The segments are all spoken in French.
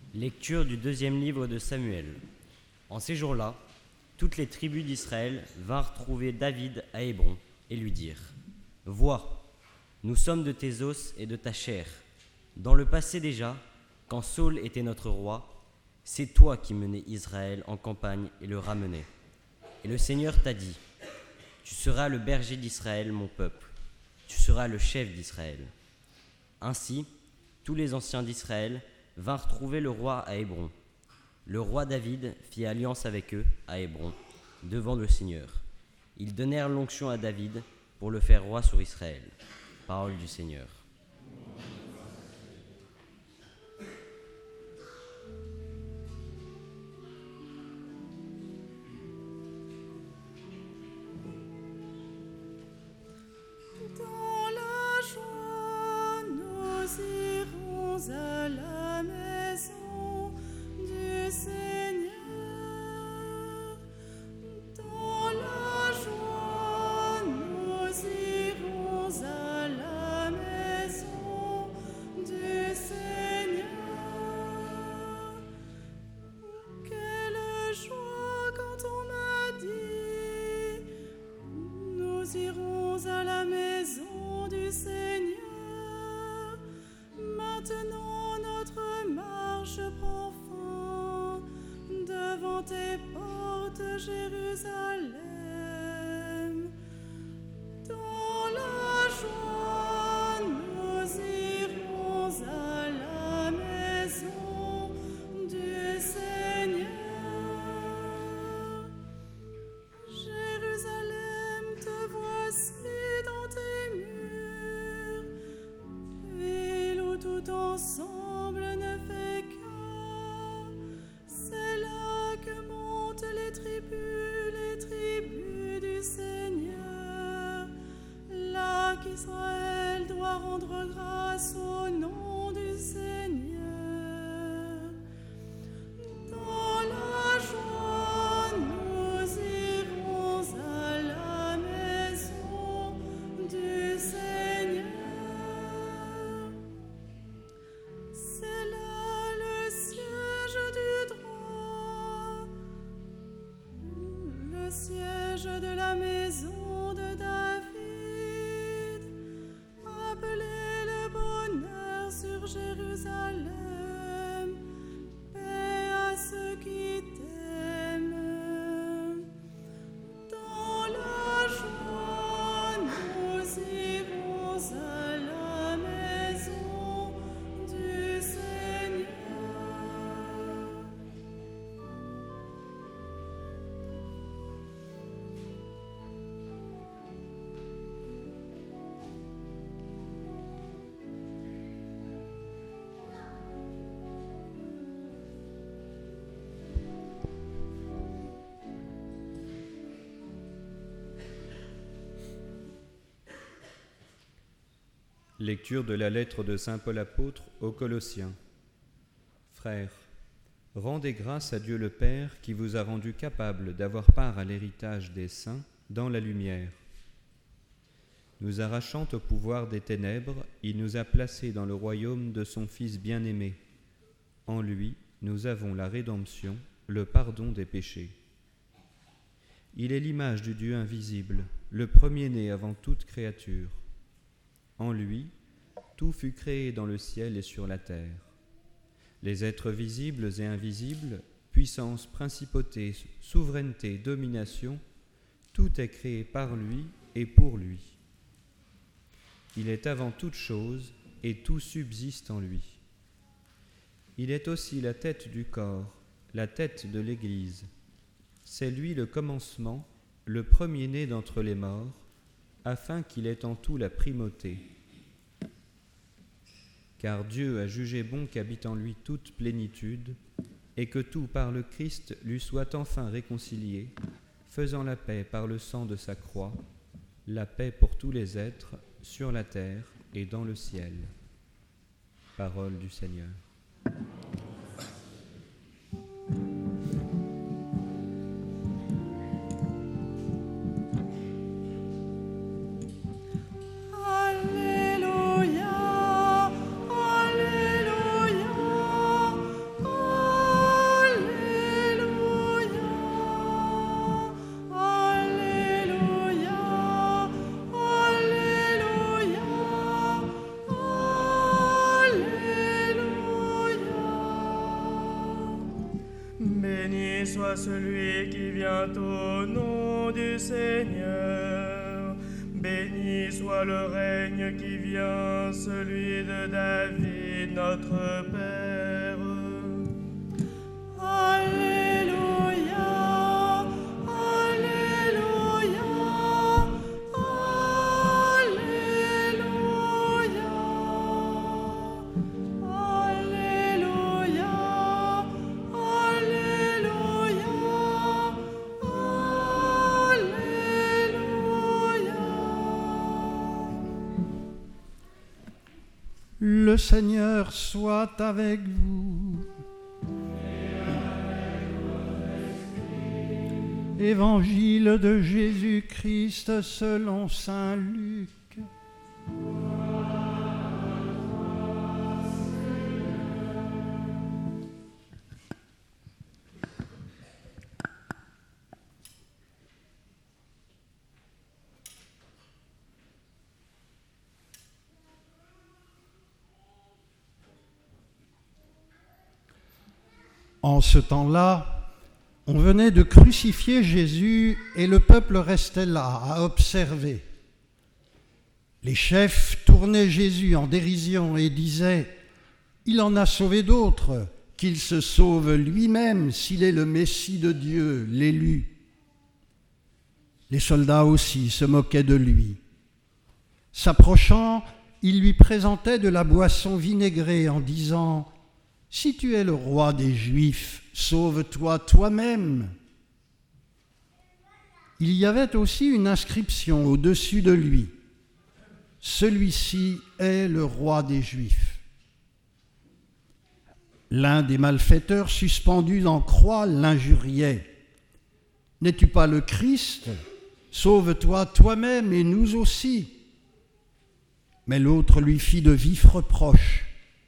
Lecture du deuxième livre de Samuel. En ces jours-là, toutes les tribus d'Israël vinrent trouver David à Hébron et lui dirent : « Vois, nous sommes de tes os et de ta chair. Dans le passé déjà, quand Saül était notre roi, c'est toi qui menais Israël en campagne et le ramenais. Et le Seigneur t'a dit : tu seras le berger d'Israël, mon peuple. Tu seras le chef d'Israël. Ainsi, tous les anciens d'Israël vinrent trouver le roi à Hébron. Le roi David fit alliance avec eux à Hébron, devant le Seigneur. Ils donnèrent l'onction à David pour le faire roi sur Israël. Parole du Seigneur. Dans la joie, nous irons à la maison du Seigneur. Dans la joie, nous irons à la maison du Seigneur. Quelle joie quand on m'a dit : nous irons à la maison du Seigneur. Maintenant notre marche prend fin devant tes portes, Jérusalem. Dans la joie, nous irons à la maison du Seigneur. Jérusalem, te voici dans tes murs, ville où tout ensemble ne fait qu'un. C'est là que montent les tribus du Seigneur. Là qu'Israël doit rendre grâce au nom du Seigneur. Dans la joie, nous irons à la maison du Seigneur. C'est là le siège du droit, le siège de la maison de David. Appelez le bonheur sur Jérusalem. Paix à ceux qui t'aiment. Dans la joie, nous irons à la maison du Seigneur. Lecture de la lettre de saint Paul apôtre aux Colossiens. Frères, rendez grâce à Dieu le Père qui vous a rendu capable d'avoir part à l'héritage des saints dans la lumière. Nous arrachant au pouvoir des ténèbres, il nous a placés dans le royaume de son Fils bien-aimé. En lui, nous avons la rédemption, le pardon des péchés. Il est l'image du Dieu invisible, le premier-né avant toute créature. En lui, tout fut créé dans le ciel et sur la terre. Les êtres visibles et invisibles, puissance, principauté, souveraineté, domination, tout est créé par lui et pour lui. Il est avant toute chose et tout subsiste en lui. Il est aussi la tête du corps, la tête de l'Église. C'est lui le commencement, le premier-né d'entre les morts, afin qu'il ait en tout la primauté. Car Dieu a jugé bon qu'habite en lui toute plénitude, et que tout par le Christ lui soit enfin réconcilié, faisant la paix par le sang de sa croix, la paix pour tous les êtres, sur la terre et dans le ciel. Parole du Seigneur. Alléluia, Alléluia, Béni soit celui qui vient au nom du Seigneur. Béni soit le règne qui vient, celui de David, notre Père. Alléluia, Alléluia, Alléluia, Alléluia, Alléluia. Le Seigneur soit avec vous. Évangile de Jésus-Christ selon saint Luc. En ce temps-là, on venait de crucifier Jésus et le peuple restait là à observer. Les chefs tournaient Jésus en dérision et disaient « Il en a sauvé d'autres, qu'il se sauve lui-même s'il est le Messie de Dieu, l'élu. » Les soldats aussi se moquaient de lui. S'approchant, ils lui présentaient de la boisson vinaigrée en disant « Si tu es le roi des Juifs, sauve-toi toi-même. » Il y avait aussi une inscription au-dessus de lui. « Celui-ci est le roi des Juifs. » L'un des malfaiteurs suspendus en croix l'injuriait. « N'es-tu pas le Christ ? Sauve-toi toi-même et nous aussi. » Mais l'autre lui fit de vifs reproches.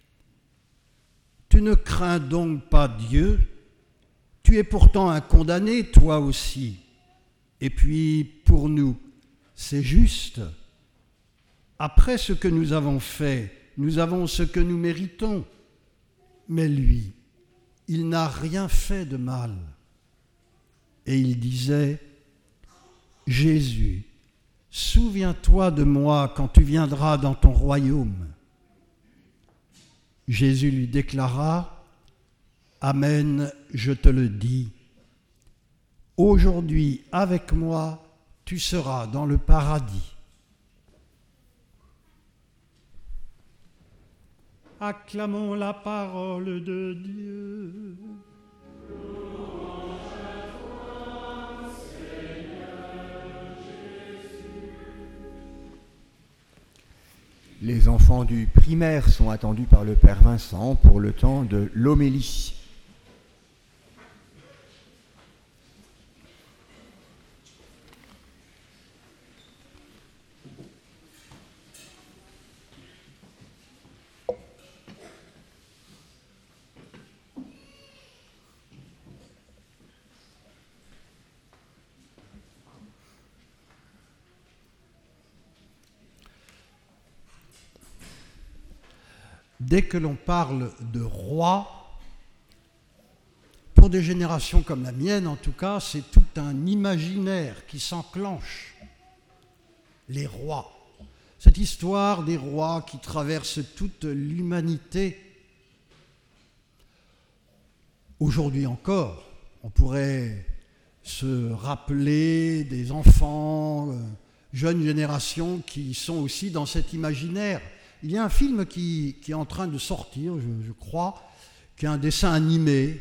« Tu ne crains donc pas Dieu ? Tu es pourtant un condamné, toi aussi. Et puis, pour nous, c'est juste. Après ce que nous avons fait, nous avons ce que nous méritons. Mais lui, il n'a rien fait de mal. » Et il disait, « Jésus, souviens-toi de moi quand tu viendras dans ton royaume. » Jésus lui déclara, « Amen, je te le dis. Aujourd'hui, avec moi, tu seras dans le paradis. » Acclamons la parole de Dieu. Les enfants du primaire sont attendus par le Père Vincent pour le temps de l'homélie. Dès que l'on parle de roi, pour des générations comme la mienne en tout cas, c'est tout un imaginaire qui s'enclenche. Les rois, cette histoire des rois qui traverse toute l'humanité. Aujourd'hui encore, on pourrait se rappeler des enfants, jeunes générations qui sont aussi dans cet imaginaire. Il y a un film qui est en train de sortir, je crois, qui est un dessin animé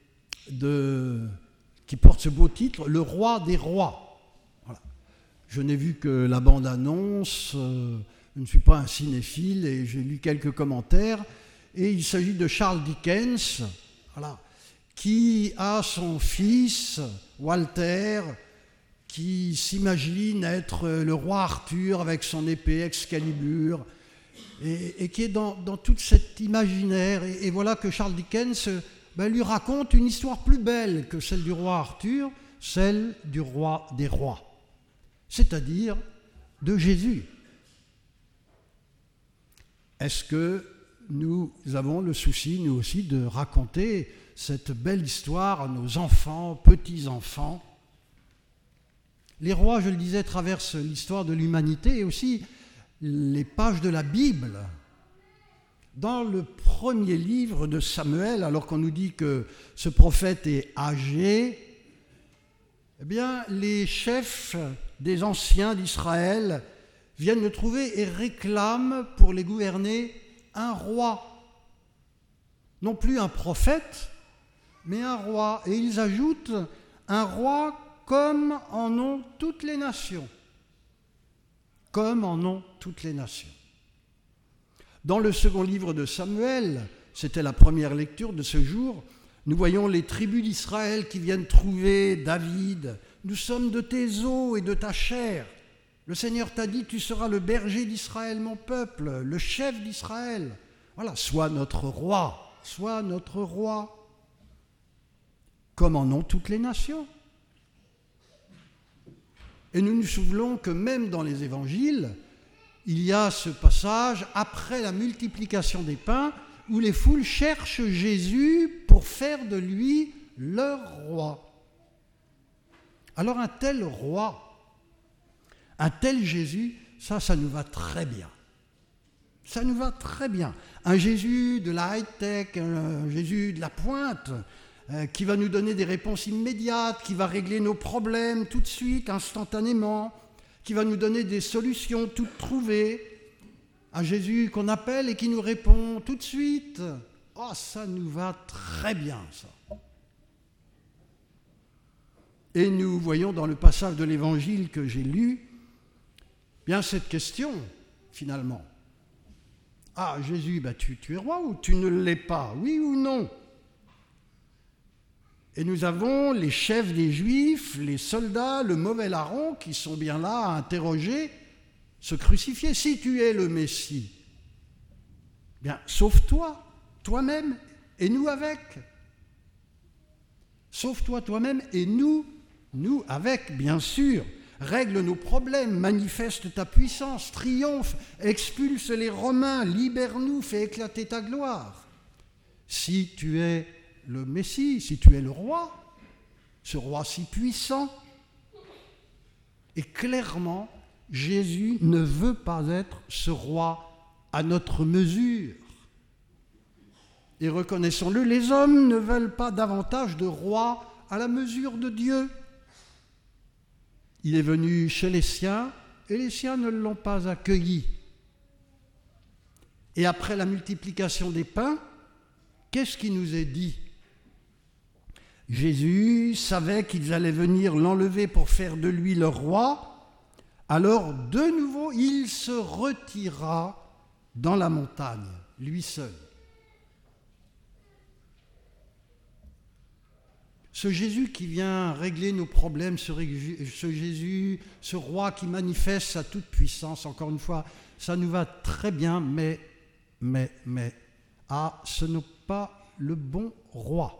qui porte ce beau titre, « Le roi des rois ». Voilà. Je n'ai vu que la bande-annonce, je ne suis pas un cinéphile et j'ai lu quelques commentaires. Et il s'agit de Charles Dickens, voilà, qui a son fils, Walter, qui s'imagine être le roi Arthur avec son épée Excalibur, et qui est dans tout cet imaginaire. Et voilà que Charles Dickens lui raconte une histoire plus belle que celle du roi Arthur, celle du roi des rois, c'est-à-dire de Jésus. Est-ce que nous avons le souci, nous aussi, de raconter cette belle histoire à nos enfants, petits-enfants. Les rois, je le disais, traversent l'histoire de l'humanité et aussi les pages de la Bible. Dans le premier livre de Samuel, alors qu'on nous dit que ce prophète est âgé, eh bien, les chefs des anciens d'Israël viennent le trouver et réclament pour les gouverner un roi. Non plus un prophète, mais un roi. Et ils ajoutent un roi comme en ont toutes les nations. Comme en ont toutes les nations. Dans le second livre de Samuel, c'était la première lecture de ce jour, nous voyons les tribus d'Israël qui viennent trouver David. Nous sommes de tes os et de ta chair. Le Seigneur t'a dit, tu seras le berger d'Israël, mon peuple, le chef d'Israël. Voilà, sois notre roi, sois notre roi. Comme en ont toutes les nations. Et nous nous souvenons que même dans les évangiles, il y a ce passage, après la multiplication des pains, où les foules cherchent Jésus pour faire de lui leur roi. Alors un tel roi, un tel Jésus, ça nous va très bien. Ça nous va très bien. Un Jésus de la high-tech, un Jésus de la pointe, qui va nous donner des réponses immédiates, qui va régler nos problèmes tout de suite, instantanément, qui va nous donner des solutions toutes trouvées. Un Jésus qu'on appelle et qui nous répond tout de suite. Oh, ça nous va très bien, ça. Et nous voyons dans le passage de l'Évangile que j'ai lu, bien cette question, finalement. Ah, Jésus, tu es roi ou tu ne l'es pas? Oui ou non? Et nous avons les chefs des Juifs, les soldats, le mauvais larron qui sont bien là à interroger ce crucifié. Si tu es le Messie, bien sauve-toi, toi-même, et nous avec. Sauve-toi toi-même et nous avec, bien sûr. Règle nos problèmes, manifeste ta puissance, triomphe, expulse les Romains, libère-nous, fais éclater ta gloire. Si tu es le Messie, si tu es le roi, ce roi si puissant, et clairement, Jésus ne veut pas être ce roi à notre mesure. Et reconnaissons-le, les hommes ne veulent pas davantage de rois à la mesure de Dieu. Il est venu chez les siens, et les siens ne l'ont pas accueilli. Et après la multiplication des pains, qu'est-ce qui nous est dit? Jésus savait qu'ils allaient venir l'enlever pour faire de lui leur roi, alors de nouveau il se retira dans la montagne, lui seul. Ce Jésus qui vient régler nos problèmes, ce Jésus, ce roi qui manifeste sa toute puissance, encore une fois, ça nous va très bien, mais, ce n'est pas le bon roi.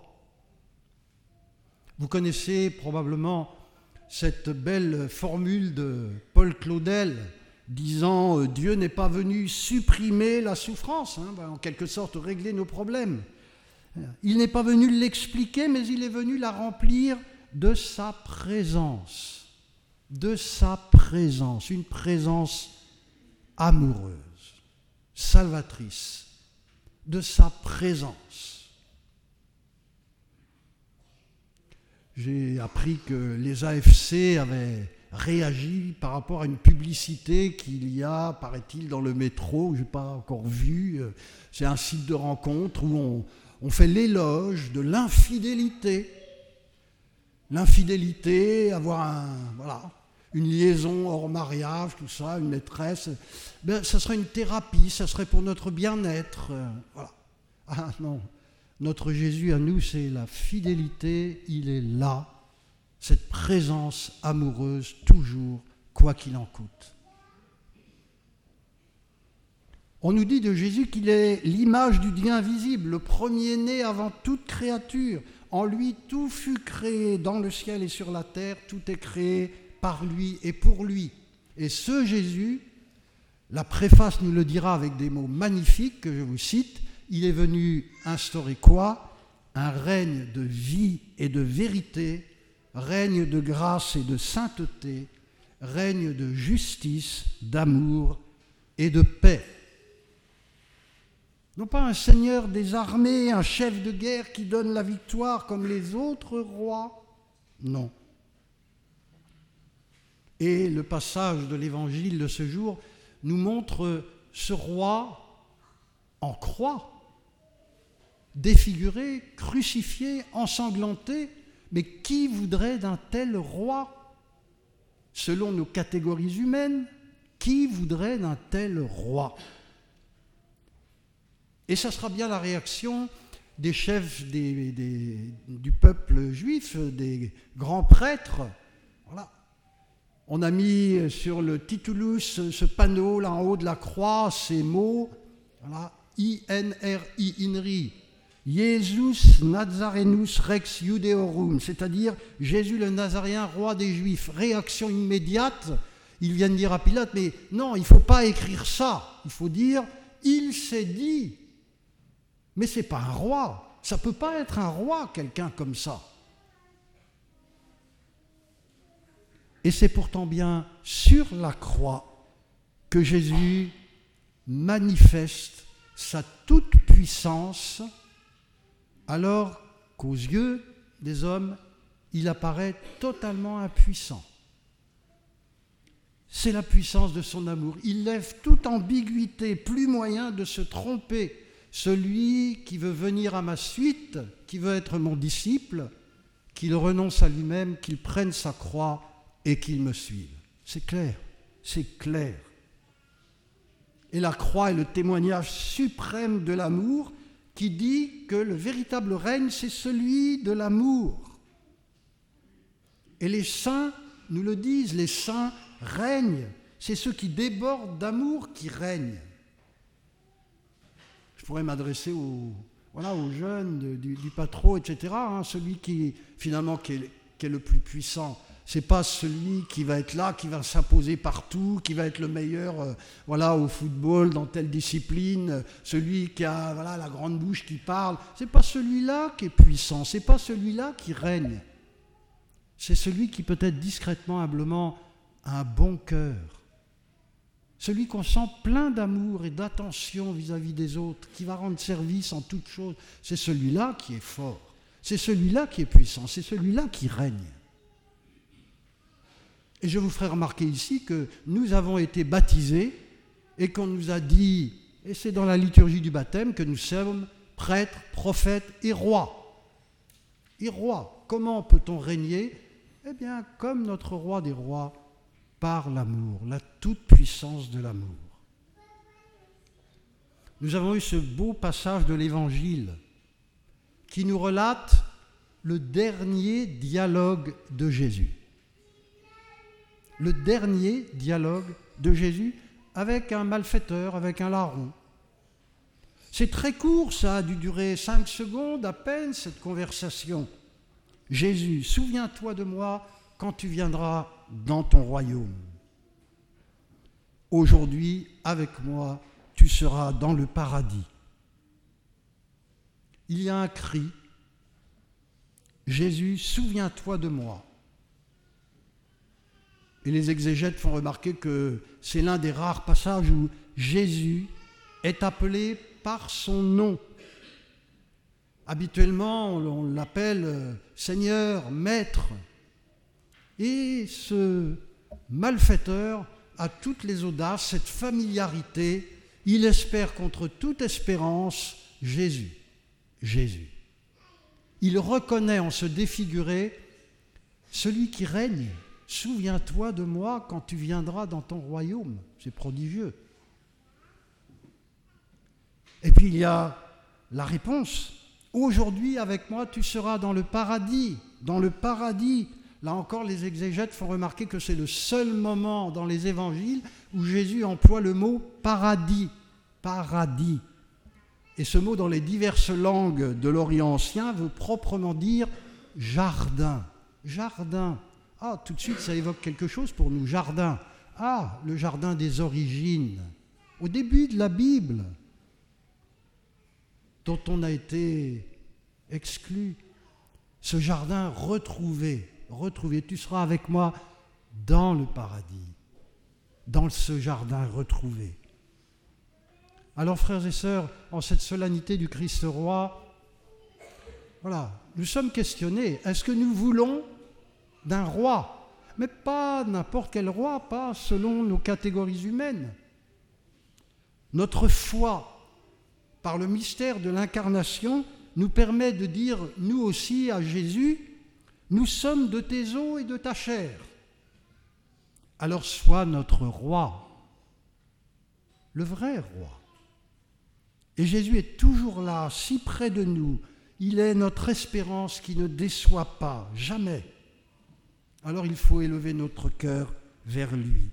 Vous connaissez probablement cette belle formule de Paul Claudel disant « Dieu n'est pas venu supprimer la souffrance, en quelque sorte régler nos problèmes. Il n'est pas venu l'expliquer, mais il est venu la remplir de sa présence, une présence amoureuse, salvatrice, de sa présence. » J'ai appris que les AFC avaient réagi par rapport à une publicité qu'il y a, paraît-il, dans le métro, que je n'ai pas encore vu. C'est un site de rencontre où on fait l'éloge de l'infidélité. L'infidélité, avoir une liaison hors mariage, tout ça, une maîtresse, ça serait une thérapie, ça serait pour notre bien-être. Voilà. Ah non, notre Jésus à nous, c'est la fidélité, il est là, cette présence amoureuse, toujours, quoi qu'il en coûte. On nous dit de Jésus qu'il est l'image du Dieu invisible, le premier-né avant toute créature. En lui, tout fut créé dans le ciel et sur la terre, tout est créé par lui et pour lui. Et ce Jésus, La préface nous le dira avec des mots magnifiques que je vous cite. Il est venu instaurer quoi? Un règne de vie et de vérité, règne de grâce et de sainteté, règne de justice, d'amour et de paix. Non pas un seigneur des armées, un chef de guerre qui donne la victoire comme les autres rois, non. Et le passage de l'évangile de ce jour nous montre ce roi en croix, défiguré, crucifié, ensanglanté. Mais qui voudrait d'un tel roi? Selon nos catégories humaines, qui voudrait d'un tel roi? Et ça sera bien la réaction des chefs du peuple juif, des grands prêtres. Voilà. On a mis sur le titulus, ce panneau là en haut de la croix, ces mots, voilà, INRI, INRI, Jesus Nazarenus Rex Judeorum, c'est-à-dire Jésus le Nazaréen, roi des Juifs. Réaction immédiate, ils viennent dire à Pilate, mais non, il ne faut pas écrire ça, il faut dire, il s'est dit. Mais ce n'est pas un roi, ça ne peut pas être un roi, quelqu'un comme ça. Et c'est pourtant bien sur la croix que Jésus manifeste sa toute-puissance, alors qu'aux yeux des hommes, il apparaît totalement impuissant. C'est la puissance de son amour. Il lève toute ambiguïté, plus moyen de se tromper. Celui qui veut venir à ma suite, qui veut être mon disciple, qu'il renonce à lui-même, qu'il prenne sa croix et qu'il me suive. C'est clair, c'est clair. Et la croix est le témoignage suprême de l'amour qui dit que le véritable règne, c'est celui de l'amour. Et les saints nous le disent, les saints règnent. C'est ceux qui débordent d'amour qui règnent. Je pourrais m'adresser aux jeunes du Patro, etc. Celui qui, finalement, qui est le plus puissant. Ce n'est pas celui qui va être là, qui va s'imposer partout, qui va être le meilleur au football, dans telle discipline, celui qui a la grande bouche qui parle. Ce n'est pas celui-là qui est puissant, ce n'est pas celui-là qui règne. C'est celui qui peut-être discrètement, humblement, a un bon cœur. Celui qu'on sent plein d'amour et d'attention vis-à-vis des autres, qui va rendre service en toutes choses. C'est celui-là qui est fort, c'est celui-là qui est puissant, c'est celui-là qui règne. Et je vous ferai remarquer ici que nous avons été baptisés et qu'on nous a dit, et c'est dans la liturgie du baptême, que nous sommes prêtres, prophètes et rois. Et rois, comment peut-on régner? Eh bien, comme notre roi des rois, par l'amour, la toute-puissance de l'amour. Nous avons eu ce beau passage de l'Évangile qui nous relate le dernier dialogue de Jésus. Le dernier dialogue de Jésus avec un malfaiteur, avec un larron. C'est très court, ça a dû durer 5 secondes à peine, cette conversation. Jésus, souviens-toi de moi quand tu viendras dans ton royaume. Aujourd'hui, avec moi, tu seras dans le paradis. Il y a un cri. Jésus, souviens-toi de moi. Et les exégètes font remarquer que c'est l'un des rares passages où Jésus est appelé par son nom. Habituellement, on l'appelle Seigneur, Maître. Et ce malfaiteur a toutes les audaces, cette familiarité. Il espère contre toute espérance Jésus. Jésus. Il reconnaît en ce défiguré celui qui règne. Souviens-toi de moi quand tu viendras dans ton royaume. C'est prodigieux. Et puis il y a la réponse. Aujourd'hui, avec moi, tu seras dans le paradis. Dans le paradis. Là encore, les exégètes font remarquer que c'est le seul moment dans les évangiles où Jésus emploie le mot paradis. Paradis. Et ce mot, dans les diverses langues de l'Orient ancien, veut proprement dire jardin. Jardin. Ah, tout de suite, ça évoque quelque chose pour nous. Jardin. Ah, le jardin des origines. au début de la Bible, dont on a été exclu. Ce jardin retrouvé, tu seras avec moi dans le paradis, dans ce jardin retrouvé. Alors frères et sœurs, en cette solennité du Christ roi, voilà, nous sommes questionnés. Est-ce que nous voulons d'un roi, mais pas n'importe quel roi, pas selon nos catégories humaines. Notre foi, par le mystère de l'incarnation, nous permet de dire, nous aussi, à Jésus, nous sommes de tes os et de ta chair. Alors sois notre roi, le vrai roi. Et Jésus est toujours là, si près de nous. Il est notre espérance qui ne déçoit pas, jamais. Alors il faut élever notre cœur vers lui.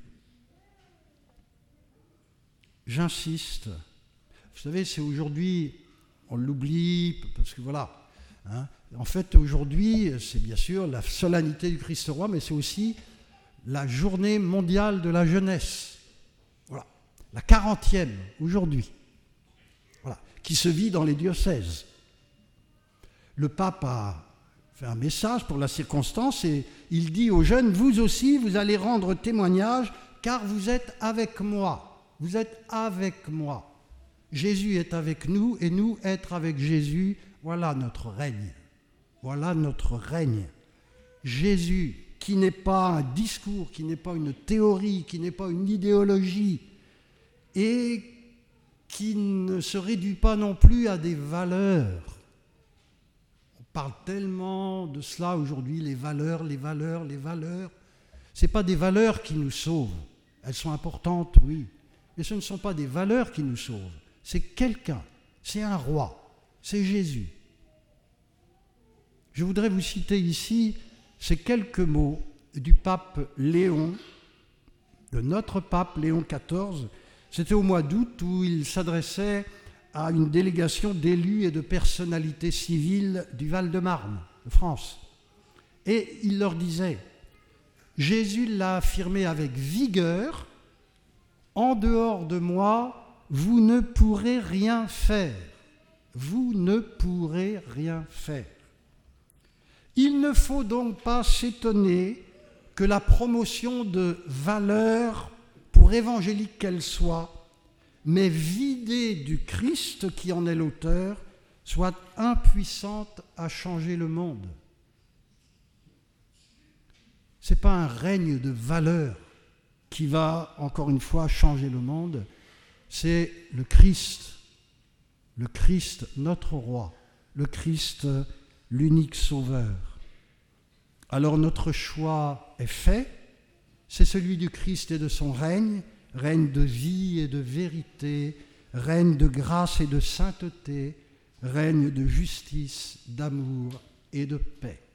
J'insiste. Vous savez, c'est aujourd'hui, on l'oublie, parce que voilà. En fait, aujourd'hui, c'est bien sûr la solennité du Christ roi, mais c'est aussi la journée mondiale de la jeunesse. Voilà. La 40e, aujourd'hui. Voilà. Qui se vit dans les diocèses. Le pape a fait un message pour la circonstance et il dit aux jeunes, vous aussi, vous allez rendre témoignage, car vous êtes avec moi. Vous êtes avec moi. Jésus est avec nous et nous être avec Jésus, voilà notre règne. Voilà notre règne. Jésus, qui n'est pas un discours, qui n'est pas une théorie, qui n'est pas une idéologie, et qui ne se réduit pas non plus à des valeurs. On parle tellement de cela aujourd'hui, les valeurs. Ce n'est pas des valeurs qui nous sauvent. Elles sont importantes, oui. Mais ce ne sont pas des valeurs qui nous sauvent. C'est quelqu'un, c'est un roi, c'est Jésus. Je voudrais vous citer ici ces quelques mots du pape Léon, de notre pape Léon XIV. C'était au mois d'août où il s'adressait à une délégation d'élus et de personnalités civiles du Val-de-Marne, de France. Et il leur disait, Jésus l'a affirmé avec vigueur, en dehors de moi, vous ne pourrez rien faire. Vous ne pourrez rien faire. Il ne faut donc pas s'étonner que la promotion de valeurs, pour évangélique qu'elle soit, mais vidée du Christ qui en est l'auteur, soit impuissante à changer le monde. Ce n'est pas un règne de valeurs qui va, encore une fois, changer le monde, c'est le Christ, notre roi, le Christ, l'unique sauveur. Alors notre choix est fait, c'est celui du Christ et de son règne, règne de vie et de vérité, règne de grâce et de sainteté, règne de justice, d'amour et de paix.